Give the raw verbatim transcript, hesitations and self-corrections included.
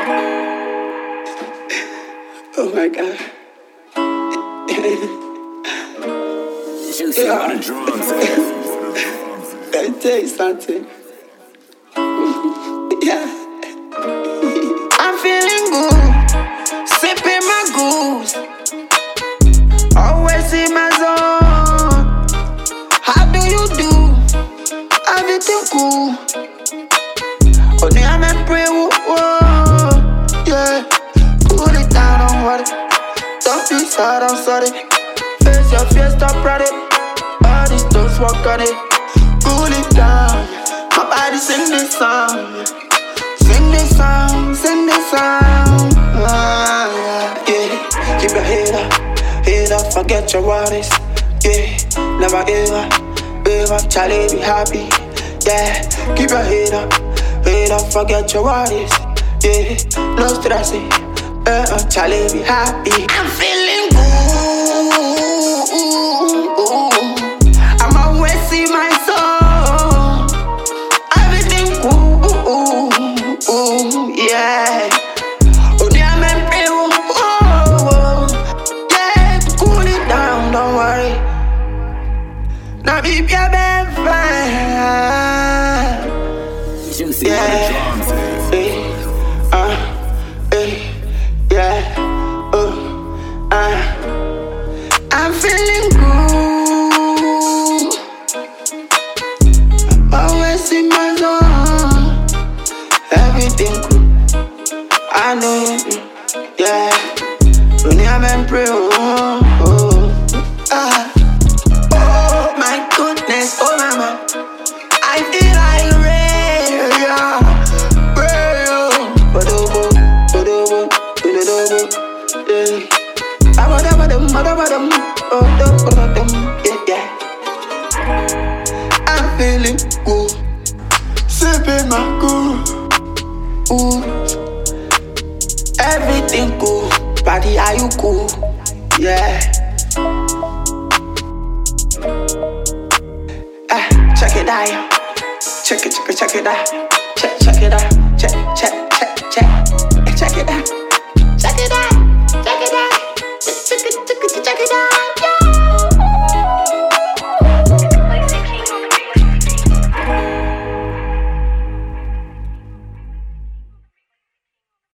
Oh my God. Juicy on the drums. Let me tell you something. Yeah. I'm feeling good, sipping my goose. Always in my zone. How do you do? Everything cool. Only I'm a pray, whoa, yeah. Cool it down, don't worry. Don't be sad, I'm sorry. Face your fear, stop running. All these dogs walk on it. Cool it down. My body sing this song. Sing this song, sing this song. Ah, yeah. Keep your head up, head up, forget your worries. Yeah, never give up, give up, Charlie, be happy. Yeah, keep your head up, head up, forget your worries. Yeah, no stressing, uh, Charlie, be happy. I'm feeling good. I'm always in my soul. Everything cool, yeah. Only I'm in pain, yeah. Cool it down, don't worry. Now be fine. Juicy Yeah. on the drums. Hey, uh, hey, yeah, uh, uh. I'm feeling good. Always in my zone. Everything good. I know you, yeah. Only I'm in prayer. Oh, oh, ah. Oh my goodness, oh mama. I feel like rain, yeah. Rain, ba-do-bo, ba-do-bo, ba-do-bo, yeah. Ba-ba-da-ba-dum, ba-da-ba-dum, ba-da-ba-dum, yeah, yeah. I'm feeling good, sipping my good, ooh. Everything cool, body, are you cool? Yeah. Ah, check it out. Check it, check it, check it out. Check, check it out. Check, check, check, check. Check it out.